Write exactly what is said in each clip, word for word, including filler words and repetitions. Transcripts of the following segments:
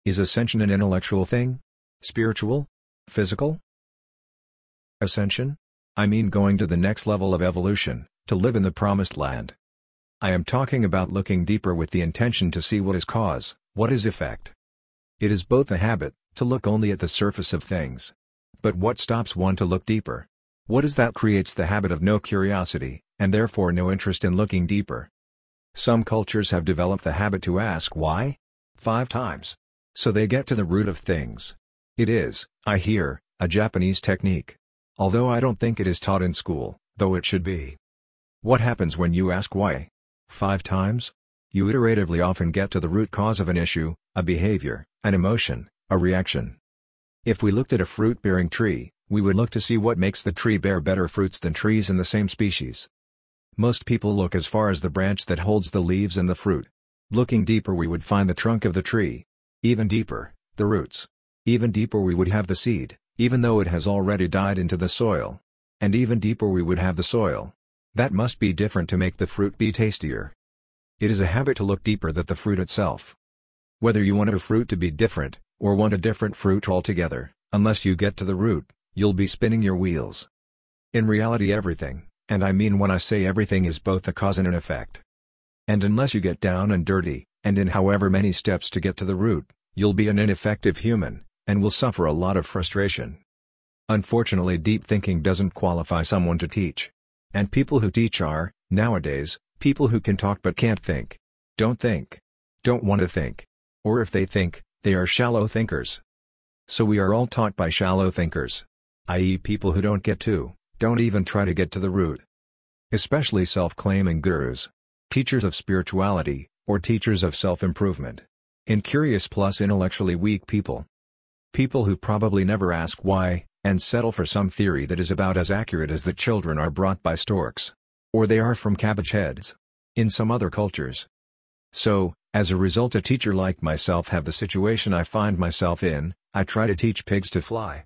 Is ascension an intellectual thing? Spiritual? Physical? Ascension? I mean going to the next level of evolution, to live in the promised land. I am talking about looking deeper with the intention to see what is cause, what is effect. It is both a habit, to look only at the surface of things. But what stops one to look deeper? What is that creates the habit of no curiosity, and therefore no interest in looking deeper? Some cultures have developed the habit to ask why? Five times. So they get to the root of things. It is, I hear, a Japanese technique. Although I don't think it is taught in school, though it should be. What happens when you ask why? Five times? You iteratively often get to the root cause of an issue, a behavior, an emotion, a reaction. If we looked at a fruit-bearing tree, we would look to see what makes the tree bear better fruits than trees in the same species. Most people look as far as the branch that holds the leaves and the fruit. Looking deeper we would find the trunk of the tree. Even deeper, the roots. Even deeper we would have the seed, even though it has already died into the soil. And even deeper we would have the soil. That must be different to make the fruit be tastier. It is a habit to look deeper than the fruit itself. Whether you want a fruit to be different, or want a different fruit altogether, unless you get to the root, you'll be spinning your wheels. In reality everything, and I mean when I say everything, is both a cause and an effect. And unless you get down and dirty, and in however many steps to get to the root, you'll be an ineffective human, and will suffer a lot of frustration. Unfortunately, deep thinking doesn't qualify someone to teach. And people who teach are, nowadays, people who can talk but can't think. Don't think. Don't want to think. Or if they think, they are shallow thinkers. So we are all taught by shallow thinkers. that is people who don't get to, don't even try to get to the root. Especially self-claiming gurus. Teachers of spirituality, or teachers of self-improvement. Incurious plus intellectually weak people. People who probably never ask why, and settle for some theory that is about as accurate as that children are brought by storks. Or they are from cabbage heads. In some other cultures. So, as a result, a teacher like myself have the situation I find myself in. I try to teach pigs to fly.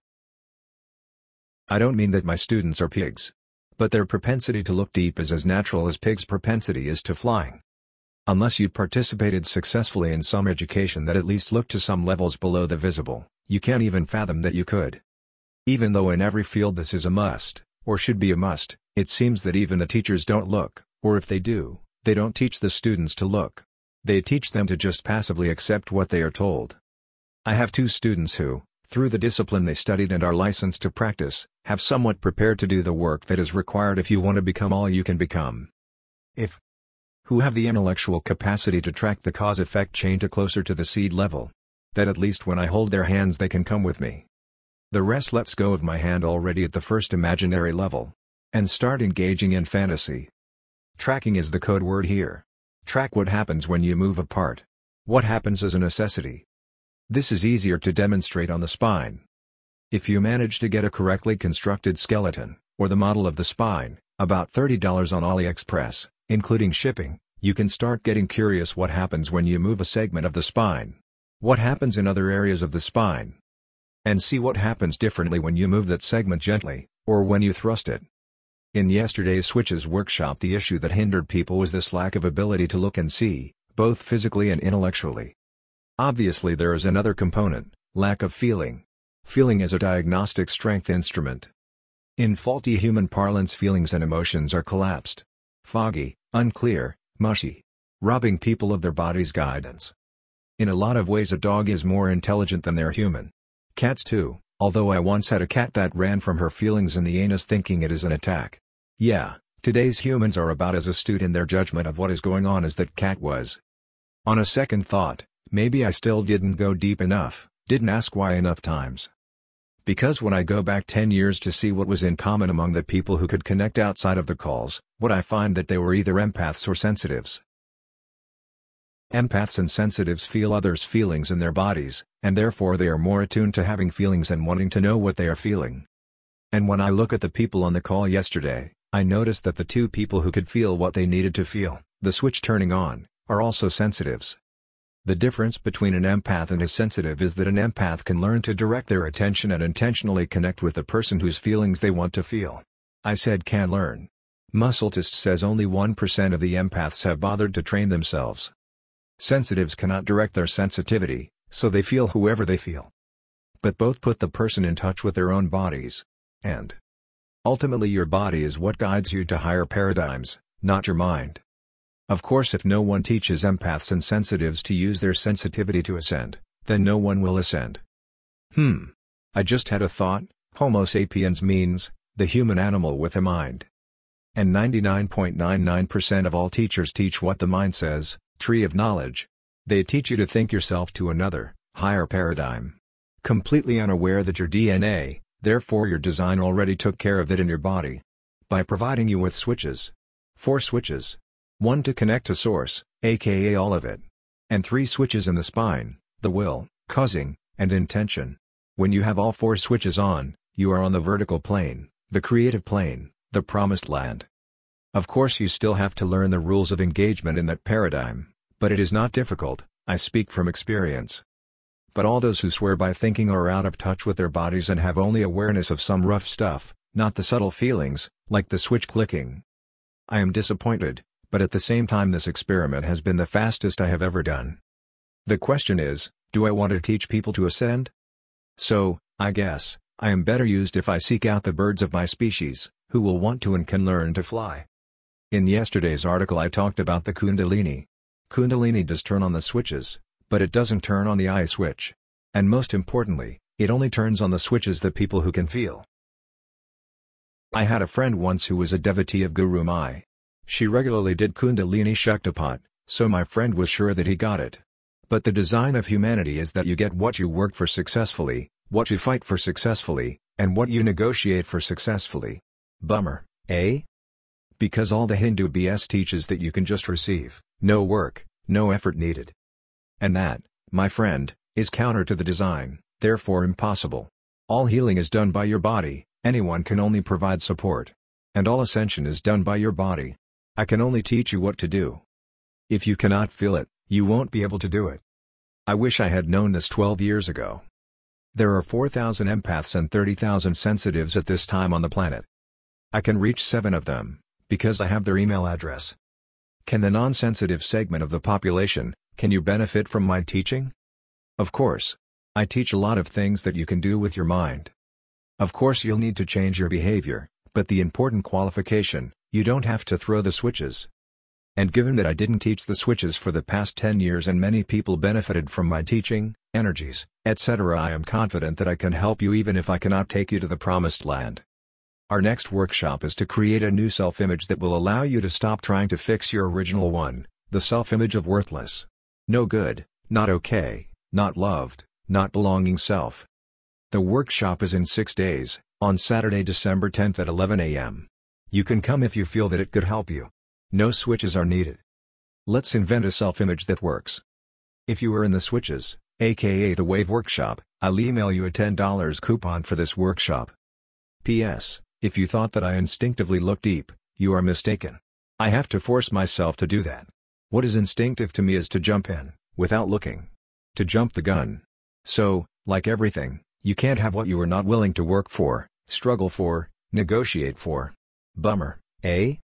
I don't mean that my students are pigs. But their propensity to look deep is as natural as pigs' propensity is to flying. Unless you participated successfully in some education that at least looked to some levels below the visible, you can't even fathom that you could. Even though in every field this is a must, or should be a must, it seems that even the teachers don't look, or if they do, they don't teach the students to look. They teach them to just passively accept what they are told. I have two students who, through the discipline they studied and are licensed to practice, have somewhat prepared to do the work that is required if you want to become all you can become. If who have the intellectual capacity to track the cause-effect chain to closer to the seed level. That at least when I hold their hands they can come with me. The rest lets go of my hand already at the first imaginary level. And start engaging in fantasy. Tracking is the code word here. Track what happens when you move apart. What happens as a necessity. This is easier to demonstrate on the spine. If you manage to get a correctly constructed skeleton, or the model of the spine, about thirty dollars on AliExpress, including shipping, you can start getting curious what happens when you move a segment of the spine. What happens in other areas of the spine. And see what happens differently when you move that segment gently, or when you thrust it. In yesterday's Switches workshop, the issue that hindered people was this lack of ability to look and see, both physically and intellectually. Obviously there is another component, lack of feeling. Feeling is a diagnostic strength instrument. In faulty human parlance, feelings and emotions are collapsed. Foggy, unclear, mushy. Robbing people of their body's guidance. In a lot of ways a dog is more intelligent than their human. Cats too, although I once had a cat that ran from her feelings in the anus thinking it is an attack. Yeah, today's humans are about as astute in their judgment of what is going on as that cat was. On a second thought, maybe I still didn't go deep enough, didn't ask why enough times. Because when I go back ten years to see what was in common among the people who could connect outside of the calls, what I find that they were either empaths or sensitives. Empaths and sensitives feel others' feelings in their bodies, and therefore they are more attuned to having feelings and wanting to know what they are feeling. And when I look at the people on the call yesterday, I noticed that the two people who could feel what they needed to feel, the switch turning on, are also sensitives. The difference between an empath and a sensitive is that an empath can learn to direct their attention and intentionally connect with the person whose feelings they want to feel. I said can learn. Muscletist says only one percent of the empaths have bothered to train themselves. Sensitives cannot direct their sensitivity, so they feel whoever they feel. But both put the person in touch with their own bodies. And ultimately your body is what guides you to higher paradigms, not your mind. Of course, if no one teaches empaths and sensitives to use their sensitivity to ascend, then no one will ascend. Hmm. I just had a thought. Homo sapiens means, the human animal with a mind. And ninety-nine point nine nine percent of all teachers teach what the mind says, tree of knowledge. They teach you to think yourself to another, higher paradigm. Completely unaware that your D N A, therefore your design already took care of it in your body. By providing you with switches. Four switches. One to connect to source, aka all of it. And three switches in the spine, the will, causing, and intention. When you have all four switches on, you are on the vertical plane, the creative plane, the promised land. Of course you still have to learn the rules of engagement in that paradigm, but it is not difficult, I speak from experience. But all those who swear by thinking are out of touch with their bodies and have only awareness of some rough stuff, not the subtle feelings, like the switch clicking. I am disappointed, but at the same time this experiment has been the fastest I have ever done. The question is, do I want to teach people to ascend? So, I guess, I am better used if I seek out the birds of my species, who will want to and can learn to fly. In yesterday's article I talked about the Kundalini. Kundalini does turn on the switches, but it doesn't turn on the eye switch. And most importantly, it only turns on the switches that people who can feel. I had a friend once who was a devotee of Guru Mai. She regularly did Kundalini Shaktipat, so my friend was sure that he got it. But the design of humanity is that you get what you work for successfully, what you fight for successfully, and what you negotiate for successfully. Bummer, eh? Because all the Hindu B S teaches that you can just receive, no work, no effort needed. And that, my friend, is counter to the design, therefore impossible. All healing is done by your body, anyone can only provide support. And all ascension is done by your body. I can only teach you what to do. If you cannot feel it, you won't be able to do it. I wish I had known this twelve years ago. There are four thousand empaths and thirty thousand sensitives at this time on the planet. I can reach seven of them, because I have their email address. Can the non-sensitive segment of the population, can you benefit from my teaching? Of course. I teach a lot of things that you can do with your mind. Of course you'll need to change your behavior, but the important qualification, you don't have to throw the switches. And given that I didn't teach the switches for the past ten years and many people benefited from my teaching, energies, et cetera, I am confident that I can help you even if I cannot take you to the promised land. Our next workshop is to create a new self-image that will allow you to stop trying to fix your original one, the self-image of worthless, no good, not okay, not loved, not belonging self. The workshop is in six days, on Saturday, December tenth at eleven a m You can come if you feel that it could help you. No switches are needed. Let's invent a self-image that works. If you are in the switches, aka the Wave Workshop, I'll email you a ten dollar coupon for this workshop. P S If you thought that I instinctively look deep, you are mistaken. I have to force myself to do that. What is instinctive to me is to jump in, without looking. To jump the gun. So, like everything, you can't have what you are not willing to work for, struggle for, negotiate for. Bummer, eh?